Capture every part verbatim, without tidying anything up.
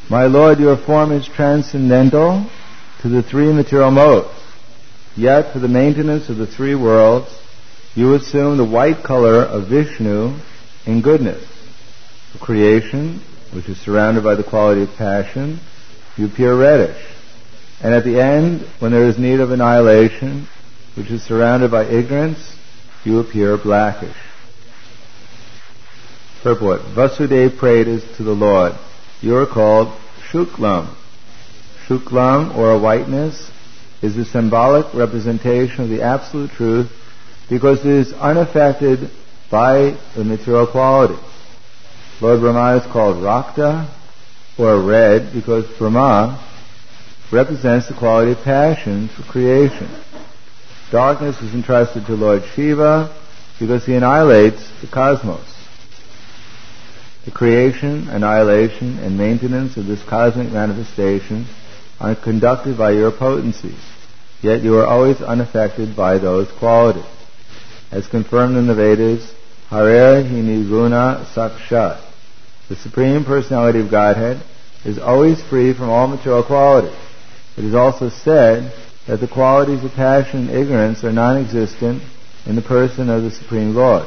My Lord, your form is transcendental to the three material modes. Yet, for the maintenance of the three worlds, you assume the white color of Vishnu in goodness. For creation, which is surrounded by the quality of passion, you appear reddish. And at the end, when there is need of annihilation, which is surrounded by ignorance, you appear blackish. Purport. Vasudeva prayed to the Lord, you are called Shuklam. Shuklam, or a whiteness, is a symbolic representation of the absolute truth because it is unaffected by the material quality. Lord Brahma is called Rakta, or red, because Brahma represents the quality of passion for creation. Darkness is entrusted to Lord Shiva because he annihilates the cosmos. The creation, annihilation, and maintenance of this cosmic manifestation are conducted by your potencies, yet you are always unaffected by those qualities. As confirmed in the Vedas, Harer hi nirguna sakshat. The Supreme Personality of Godhead is always free from all material qualities. It is also said that the qualities of passion and ignorance are non-existent in the person of the Supreme Lord.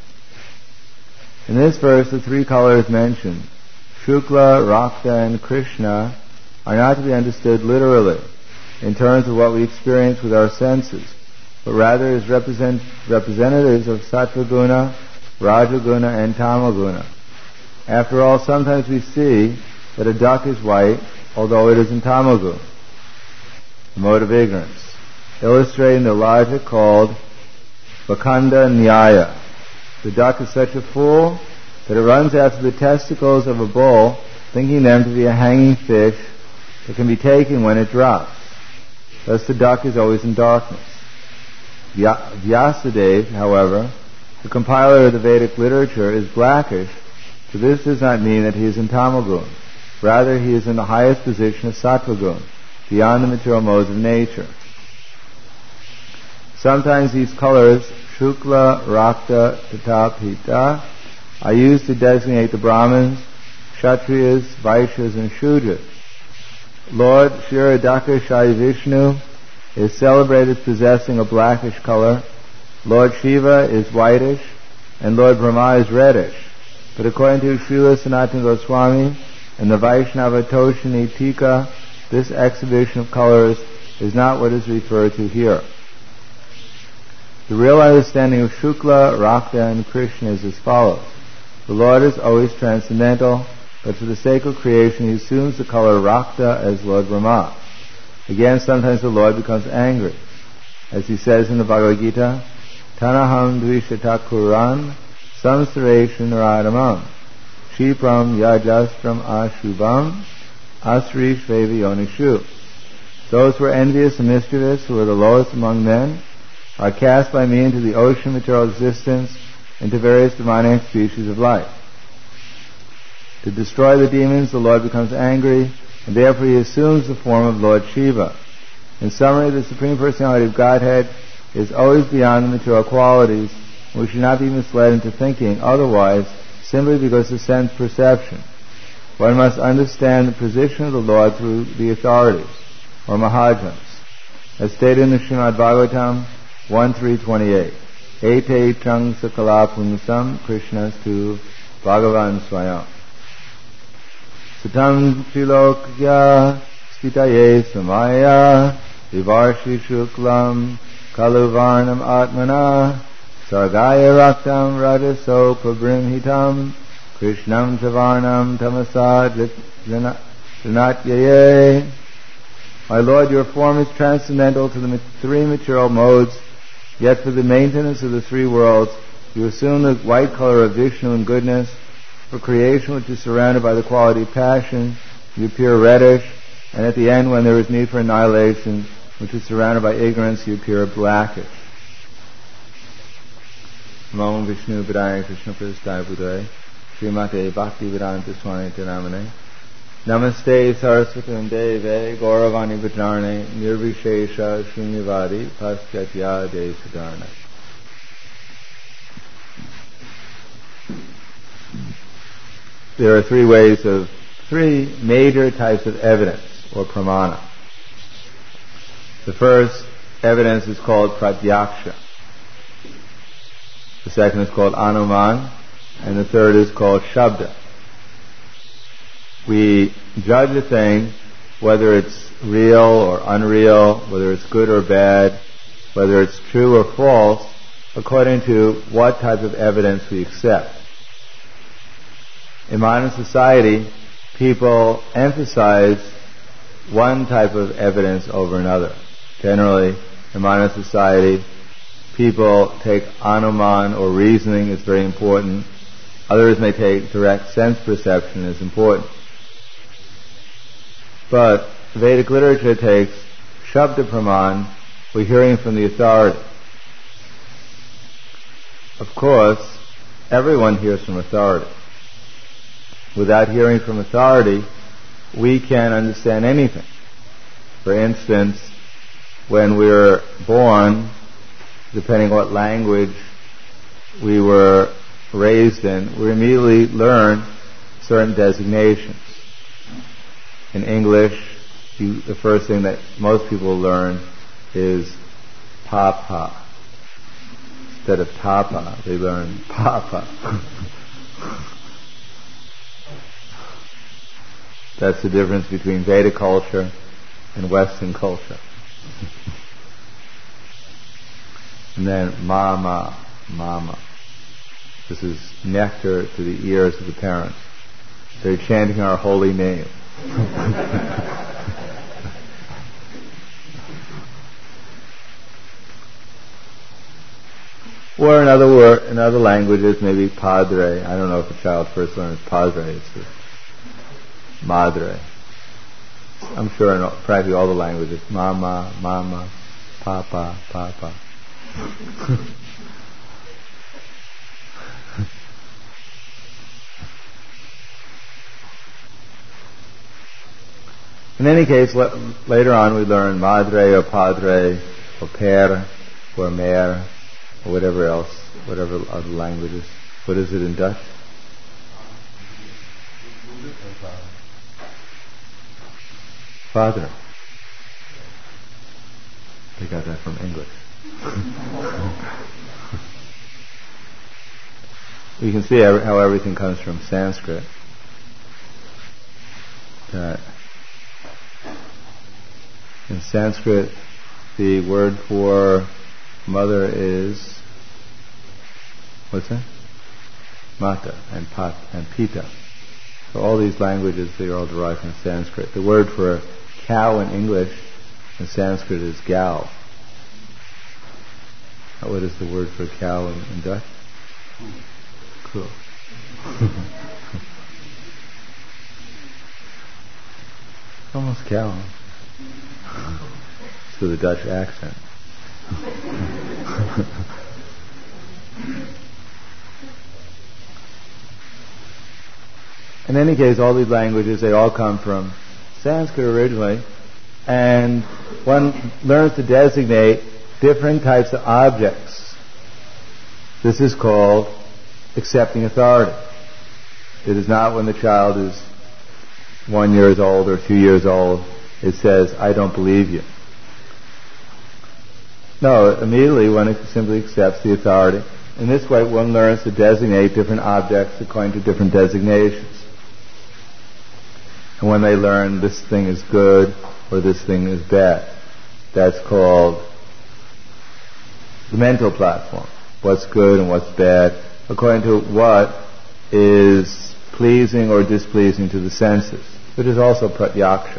In this verse, the three colors mentioned, Shukla, Rakta, and Krishna, are not to be understood literally, in terms of what we experience with our senses, but rather as represent, representatives of Sattva Guna, Rajaguna, and Tamaguna. After all, sometimes we see that a duck is white, although it is in Tamagun, the mode of ignorance, illustrating the logic called Vakanda Nyaya. The duck is such a fool that it runs after the testicles of a bull, thinking them to be a hanging fish that can be taken when it drops. Thus the duck is always in darkness. Vyasadeva, however, the compiler of the Vedic literature, is blackish, but this does not mean that he is in Tamagun. Rather, he is in the highest position of Sattvagun, beyond the material modes of nature. Sometimes these colors, Shukla, Rakta, Tata, Pita, are used to designate the Brahmins, Kshatriyas, Vaishyas, and Shudras. Lord Kshirodaka Shai Vishnu is celebrated as possessing a blackish color. Lord Shiva is whitish, and Lord Brahma is reddish. But according to Srila Sanatana Goswami and the Vaishnava Toshini Tika, this exhibition of colors is not what is referred to here. The real understanding of Shukla, Rakta, and Krishna is as follows. The Lord is always transcendental, but for the sake of creation he assumes the color Rakta as Lord Brahma. Again, sometimes the Lord becomes angry. As he says in the Bhagavad Gita, Tanaham dvishatakuran samsaration radamam shipram yajastram ashubam asrish yonishu. Those who are envious and mischievous, who are the lowest among men, are cast by me into the ocean of material existence, into various demonic species of life. To destroy the demons, the Lord becomes angry, and therefore he assumes the form of Lord Shiva. In summary, the Supreme Personality of Godhead is always beyond the material qualities, and we should not be misled into thinking otherwise simply because of sense perception. One must understand the position of the Lord through the authorities, or Mahajans. As stated in the Srimad Bhagavatam one three twenty-eight, Ete Trang Sakala Punsam Krishnastu Bhagavan Swayam Satam Trilokya Stitaye Samaya Vivarshi Shuklam Kaluvarnam Atmana Sargaya Raktam Rajaso Pabrimhitam Krishnam Tavarnam Tamasa Janatyaye. My Lord, your form is transcendental to the three material modes, yet for the maintenance of the three worlds, you assume the white color of Vishnu and goodness. For creation, which is surrounded by the quality of passion, you appear reddish, and at the end, when there is need for annihilation, which is surrounded by ignorance, you appear blackish. Namo Vishnu Vidaya Krishna Prasthaya Budaya Srimate Bhakti Vedanta Swami Namane Namaste Saraswati Deve Gauravani Bhajarne Nirvishesha Shunyavadi Paschatya Desadarna. There are three ways of three major types of evidence, or pramana. The first evidence is called pratyaksha. The second is called anuman, and the third is called shabda. We judge a thing, whether it's real or unreal, whether it's good or bad, whether it's true or false, according to what type of evidence we accept. In modern society, people emphasize one type of evidence over another. Generally, in modern society, people take anuman or reasoning as very important. Others may take direct sense perception as important. But Vedic literature takes shabda praman, we're hearing from the authority. Of course, everyone hears from authority. Without hearing from authority, we can't understand anything. For instance, when we were born, depending on what language we were raised in, we immediately learn certain designations. In English, you, the first thing that most people learn is papa. Instead of tapa, they learn papa. That's the difference between Vedic culture and Western culture. And then mama, mama. This is nectar to the ears of the parents. They're chanting our holy name. Or in other word, in other languages, maybe padre. I don't know if a child first learns padre. It's just madre. I'm sure in practically all the languages, mama, mama, papa, papa. In any case, le- later on we learn madre or padre or per or mer or whatever else, whatever other languages. What is it in Dutch? Father. They got that from English. You can see how everything comes from Sanskrit. That in Sanskrit, the word for mother is, what's that? Mata and Pat and Pita. So all these languages, they are all derived from Sanskrit. The word for cow in English in Sanskrit is gal. What is the word for cow in, in Dutch? Cool. Almost cow. It's with a Dutch accent. In any case, all these languages, they all come from Sanskrit originally, and one learns to designate different types of objects. This is called accepting authority. It is not when the child is one years old or two years old, it says, I don't believe you. No, immediately one simply accepts the authority. In this way, one learns to designate different objects according to different designations. And when they learn this thing is good or this thing is bad, that's called the mental platform. What's good and what's bad, according to what is pleasing or displeasing to the senses, which is also pratyaksha.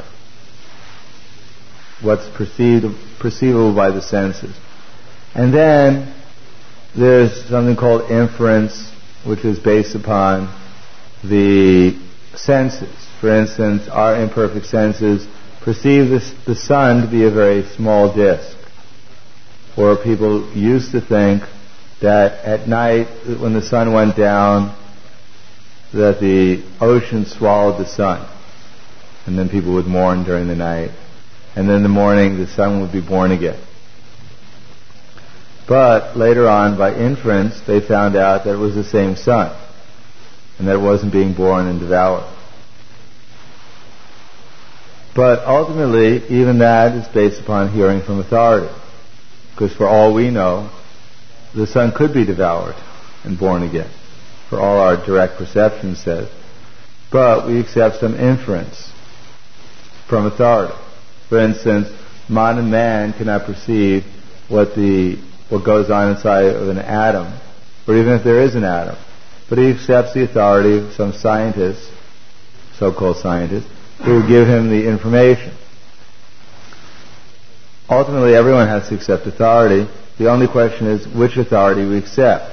What's perceived, perceivable by the senses. And then there's something called inference, which is based upon the senses. For instance, our imperfect senses perceive this, the sun to be a very small disk. Or people used to think that at night, when the sun went down, that the ocean swallowed the sun. And then people would mourn during the night. And then in the morning, the sun would be born again. But later on, by inference, they found out that it was the same sun, and that it wasn't being born and devoured. But ultimately, even that is based upon hearing from authority. Because for all we know, the sun could be devoured and born again, for all our direct perception says. But we accept some inference from authority. For instance, modern man cannot perceive what the what goes on inside of an atom, or even if there is an atom. But he accepts the authority of some scientists, so-called scientists, who give him the information. Ultimately, everyone has to accept authority. The only question is which authority we accept.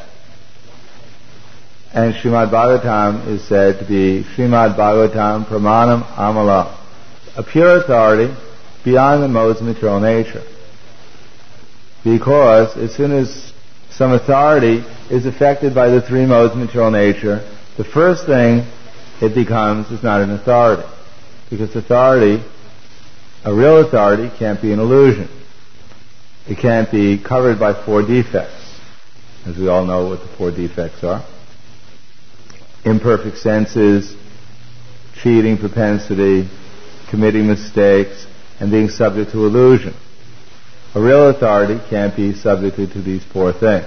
And Srimad Bhagavatam is said to be Srimad Bhagavatam Pramanam Amala, a pure authority beyond the modes of material nature. Because as soon as some authority is affected by the three modes of material nature, the first thing it becomes is not an authority. Because authority, a real authority, can't be an illusion. It can't be covered by four defects, as we all know what the four defects are. Imperfect senses, cheating propensity, committing mistakes, and being subject to illusion. A real authority can't be subjected to these four things.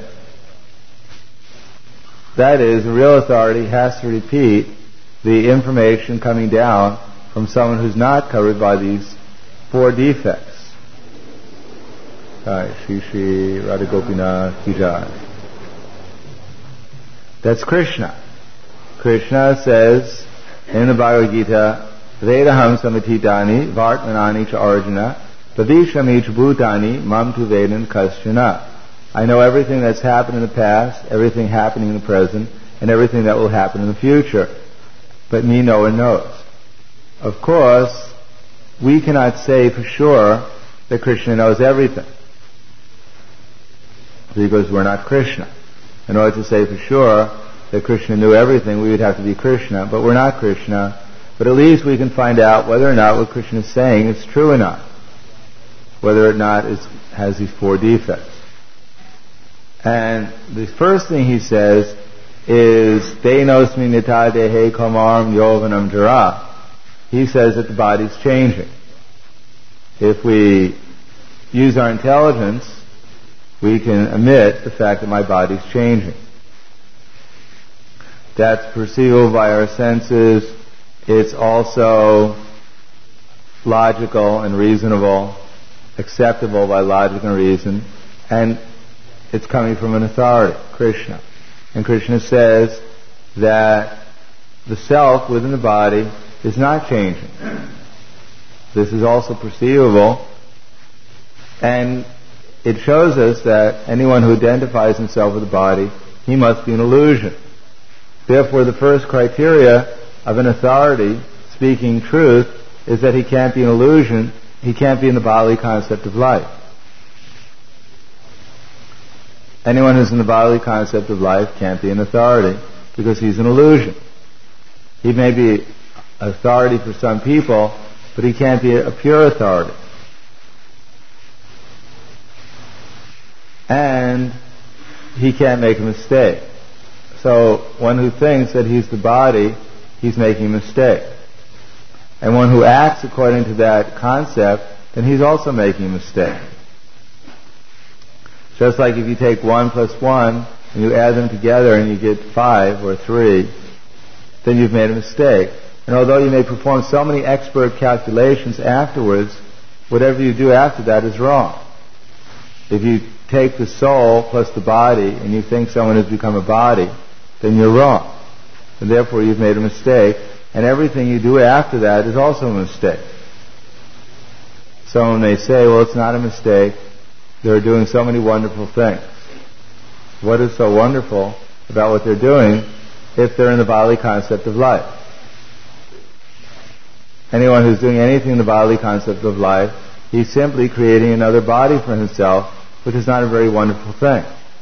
That is, a real authority has to repeat the information coming down from someone who's not covered by these four defects. Right, Shri Shri Radha Gopinath Ki Jai. That's Krishna. Krishna says in the Bhagavad Gita, Vedaham samatitani vartmanani cha arjuna Pavishami cha bhutani mam tu vedan kaschana. I know everything that's happened in the past, everything happening in the present, and everything that will happen in the future. But me no one knows. Of course, we cannot say for sure that Krishna knows everything, because we're not Krishna. In order to say for sure that Krishna knew everything, we would have to be Krishna, but we're not Krishna. But at least we can find out whether or not what Krishna is saying is true or not, whether or not it has these four defects. And the first thing he says is, Denosmi nita dehe kamarm yovanam jara. He says that the body's changing. If we use our intelligence, we can admit the fact that my body's changing. That's perceivable by our senses. It's also logical and reasonable, acceptable by logic and reason, and it's coming from an authority, Krishna. And Krishna says that the self within the body is not changing. This is also perceivable, and it shows us that anyone who identifies himself with the body, he must be an illusion. Therefore, the first criteria of an authority speaking truth is that he can't be an illusion, he can't be in the bodily concept of life. Anyone who's in the bodily concept of life can't be an authority, because he's an illusion. He may be authority for some people, but he can't be a pure authority. And he can't make a mistake. So one who thinks that he's the body, he's making a mistake. And one who acts according to that concept, then he's also making a mistake. Just like if you take one plus one and you add them together and you get five or three, then you've made a mistake. And although you may perform so many expert calculations afterwards, whatever you do after that is wrong. If you take the soul plus the body and you think someone has become a body, then you're wrong. And therefore you've made a mistake, and everything you do after that is also a mistake. Someone may say, well, it's not a mistake. They're doing so many wonderful things. What is so wonderful about what they're doing if they're in the bodily concept of life? Anyone who's doing anything in the bodily concept of life, he's simply creating another body for himself, which is not a very wonderful thing.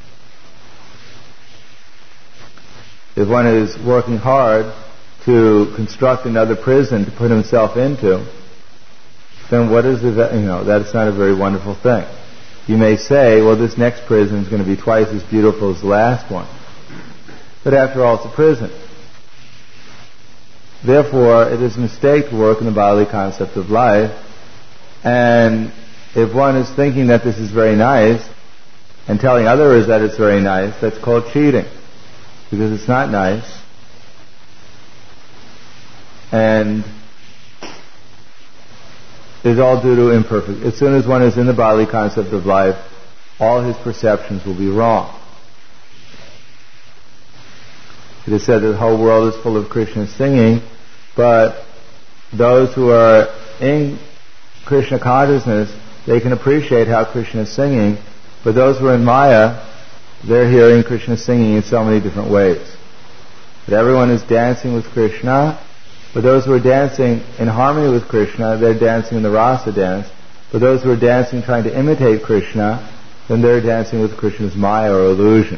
If one is working hard to construct another prison to put himself into, then what is the, you know, that's not a very wonderful thing. You may say, well, this next prison is going to be twice as beautiful as the last one. But after all, it's a prison. Therefore, it is a mistake to work in the bodily concept of life. And if one is thinking that this is very nice and telling others that it's very nice, that's called cheating, because it's not nice. And it's all due to imperfect. As soon as one is in the bodily concept of life, all his perceptions will be wrong. It is said that the whole world is full of Krishna singing, but those who are in Krishna consciousness, they can appreciate how Krishna is singing, but those who are in Maya, they're hearing Krishna singing in so many different ways. But everyone is dancing with Krishna, but those who are dancing in harmony with Krishna, they're dancing in the rasa dance. But those who are dancing trying to imitate Krishna, then they're dancing with Krishna's Maya or illusion.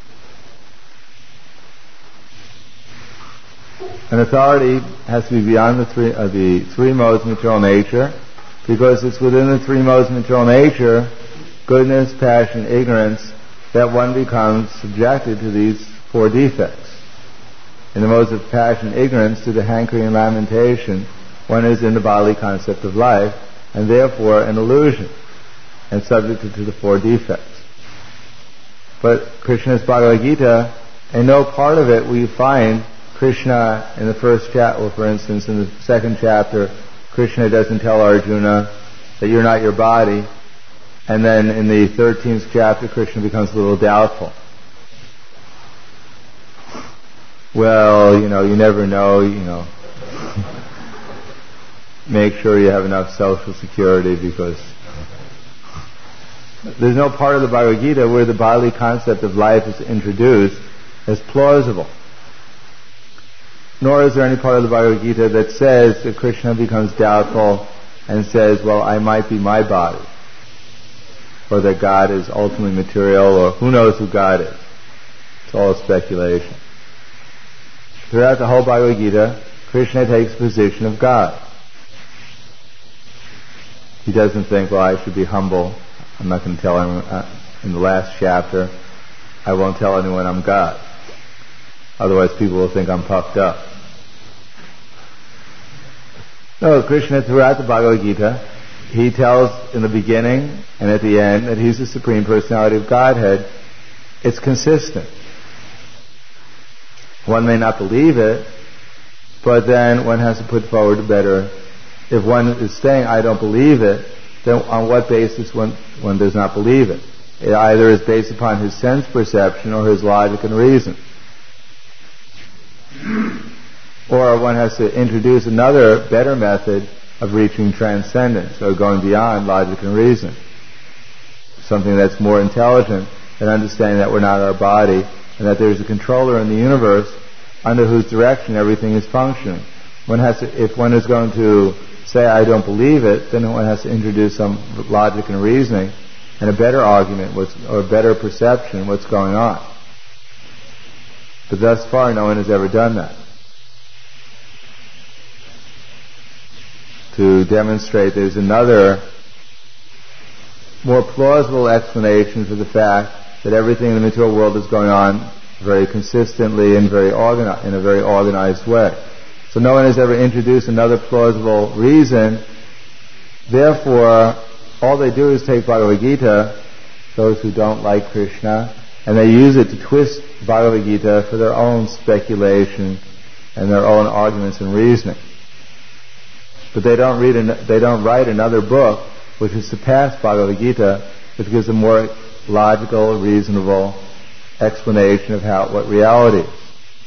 An authority has to be beyond the three, uh, the three modes of material nature, because it's within the three modes of material nature, goodness, passion, ignorance, that one becomes subjected to these four defects. In the modes of passion, ignorance, to the hankering and lamentation, one is in the bodily concept of life, and therefore an illusion, and subjected to the four defects. But Krishna's Bhagavad Gita, in no part of it will you find Krishna in the first chapter, or for instance in the second chapter, Krishna doesn't tell Arjuna that you're not your body, and then in the thirteenth chapter Krishna becomes a little doubtful. Well, you know, you never know, you know. Make sure you have enough social security, because there's no part of the Bhagavad Gita where the bodily concept of life is introduced as plausible. Nor is there any part of the Bhagavad Gita that says that Krishna becomes doubtful and says, well, I might be my body, or that God is ultimately material, or who knows who God is. It's all speculation. Throughout the whole Bhagavad Gita, Krishna takes the position of God. He doesn't think, well, I should be humble. I'm not going to tell anyone. Uh, in the last chapter, I won't tell anyone I'm God. Otherwise people will think I'm puffed up. No, Krishna, throughout the Bhagavad Gita, he tells in the beginning and at the end that he's the Supreme Personality of Godhead. It's consistent. One may not believe it, but then one has to put forward a better. If one is saying, I don't believe it, then on what basis one, one does not believe it? It either is based upon his sense perception or his logic and reason. Or one has to introduce another, better method of reaching transcendence, or going beyond logic and reason. Something that's more intelligent than understanding that we're not our body, and that there's a controller in the universe under whose direction everything is functioning. One has to, if one is going to say, I don't believe it, then one has to introduce some logic and reasoning, and a better argument, what's, or a better perception, what's going on. But thus far, no one has ever done that. To demonstrate there's another, more plausible explanation for the fact that everything in the material world is going on very consistently and very organi- in a very organized way. So no one has ever introduced another plausible reason. Therefore, all they do is take Bhagavad Gita, those who don't like Krishna, and they use it to twist Bhagavad Gita for their own speculation and their own arguments and reasoning. But they don't read, an, they don't write another book which has surpassed Bhagavad Gita, which gives a more logical, reasonable explanation of how what reality is.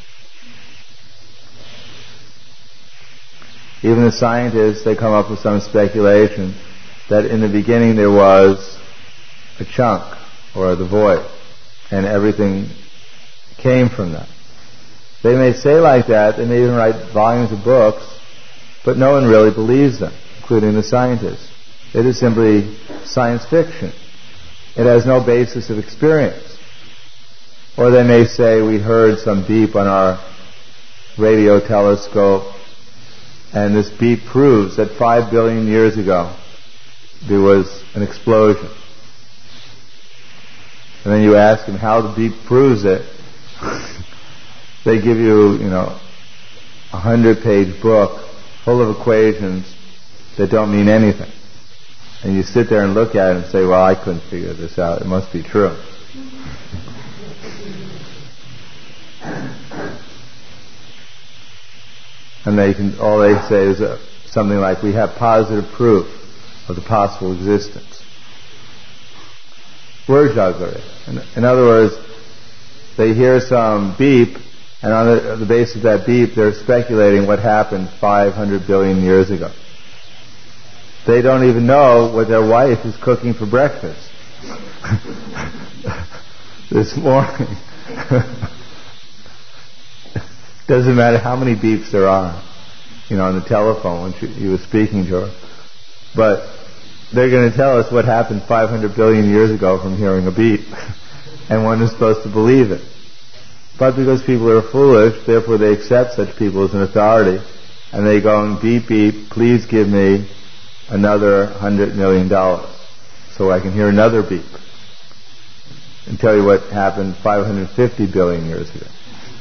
Even the scientists, they come up with some speculation that in the beginning there was a chunk, or the void, and everything came from that. They may say like that, they may even write volumes of books, but no one really believes them, including the scientists. It is simply science fiction. It has no basis of experience. Or they may say, we heard some beep on our radio telescope, and this beep proves that five billion years ago there was an explosion. And then you ask them how the beep proves it. They give you, you know, a hundred-page book full of equations that don't mean anything. And you sit there and look at it and say, well, I couldn't figure this out. It must be true. And they can, all they say is uh, something like, we have positive proof of the possible existence. Word jugglery. In, in other words, they hear some beep, and on the, on the basis of that beep, they're speculating what happened five hundred billion years ago. They don't even know what their wife is cooking for breakfast this morning. Doesn't matter how many beeps there are, you know, on the telephone when she, you were speaking to her. But they're going to tell us what happened five hundred billion years ago from hearing a beep. And one is supposed to believe it. But because people are foolish, therefore they accept such people as an authority. And they go and beep, beep, please give me another hundred million dollars so I can hear another beep and tell you what happened five hundred fifty billion years ago.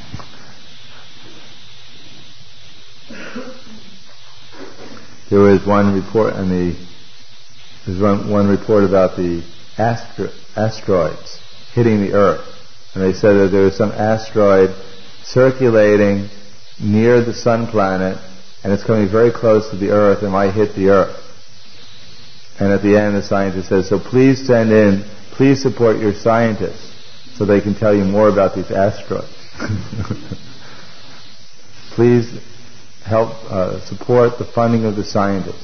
There was one report on the there's one, one report about the astro, asteroids hitting the Earth, and they said that there was some asteroid circulating near the sun planet, and it's coming very close to the Earth and might hit the Earth. And at the end, the scientist says, so please send in, please support your scientists so they can tell you more about these asteroids. Please help uh, support the funding of the scientists.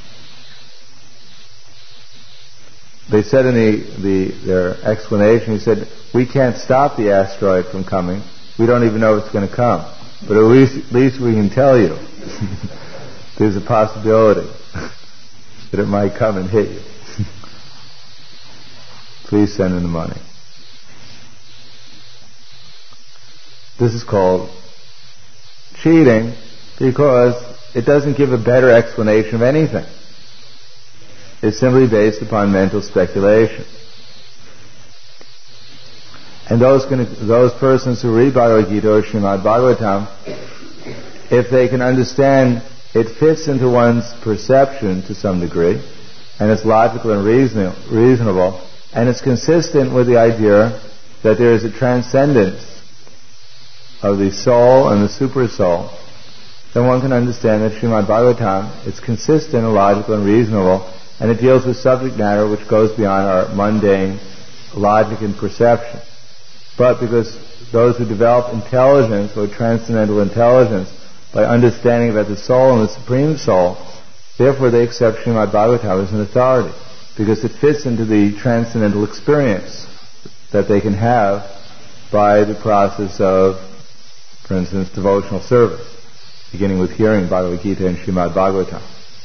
They said in the, the their explanation, he said, we can't stop the asteroid from coming. We don't even know it's going to come. But at least, at least we can tell you there's a possibility that it might come and hit you. Please send in the money. This is called cheating because it doesn't give a better explanation of anything. It's simply based upon mental speculation. And those can, those persons who read Bhagavad Gita or Srimad Bhagavatam, if they can understand it fits into one's perception to some degree, and it's logical and reason, reasonable, and it's consistent with the idea that there is a transcendence of the soul and the super soul, then one can understand that Srimad Bhagavatam is consistent and logical and reasonable, and it deals with subject matter which goes beyond our mundane logic and perception. But because those who develop intelligence or transcendental intelligence by understanding about the soul and the Supreme Soul, therefore they accept Srimad Bhagavatam as an authority, because it fits into the transcendental experience that they can have by the process of, for instance, devotional service, beginning with hearing Bhagavad Gita and Srimad Bhagavatam.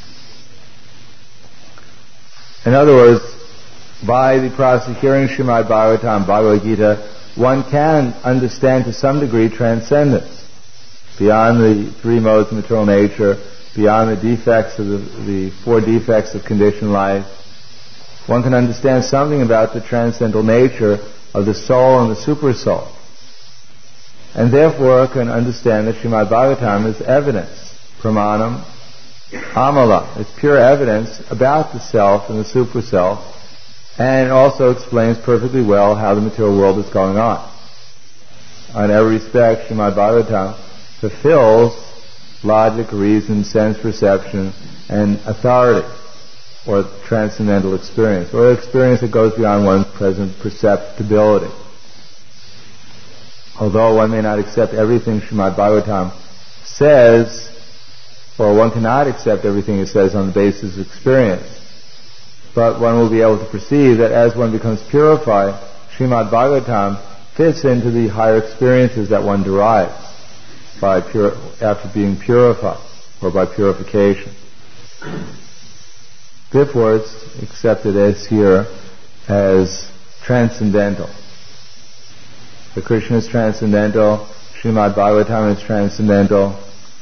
In other words, by the process of hearing Srimad Bhagavatam, Bhagavad Gita, one can understand to some degree transcendence, beyond the three modes of material nature, beyond the defects of the, the four defects of conditioned life. One can understand something about the transcendental nature of the soul and the super soul. And therefore can understand that Srimad Bhagavatam is evidence, pramanam, amala. It's pure evidence about the self and the super self, and it also explains perfectly well how the material world is going on. In every respect, Srimad Bhagavatam fulfills logic, reason, sense perception, and authority, or transcendental experience, or experience that goes beyond one's present perceptibility. Although one may not accept everything Srimad Bhagavatam says, or one cannot accept everything it says on the basis of experience, but one will be able to perceive that as one becomes purified, Srimad Bhagavatam fits into the higher experiences that one derives by pure, after being purified, or by purification. Therefore, it's accepted as here as transcendental. The Krishna is transcendental, Srimad Bhagavatam is transcendental,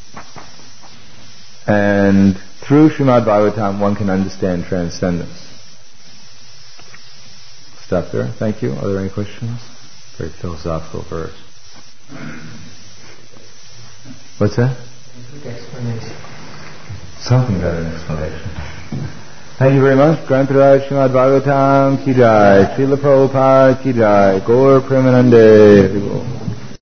and through Srimad Bhagavatam one can understand transcendence. Stop there. Thank you. Are there any questions? Very philosophical verse. What's that? Good explanation. Something got an explanation. Thank you very much. Grantaraj Srimad Bhagavatam ki jai. Srila Prabhupada ki jai. Gaur Premanande.